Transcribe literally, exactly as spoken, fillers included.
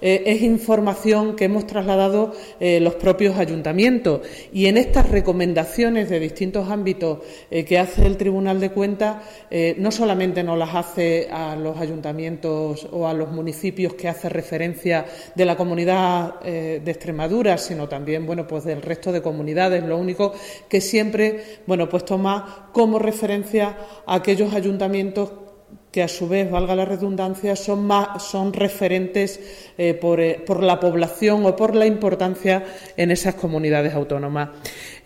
eh, es información que hemos trasladado eh, los propios ayuntamientos. Y en estas recomendaciones de distintos ámbitos eh, que hace el Tribunal de Cuentas, eh, no solamente nos las hace a los ayuntamientos o a los municipios que hace referencia de la comunidad eh, de Extremadura, sino también, bueno, pues del resto de comunidades. Lo único que siempre, bueno, pues toma como referencia a aquellos ayuntamientos que, a su vez, valga la redundancia, son más son referentes eh, por, eh, por la población o por la importancia en esas comunidades autónomas.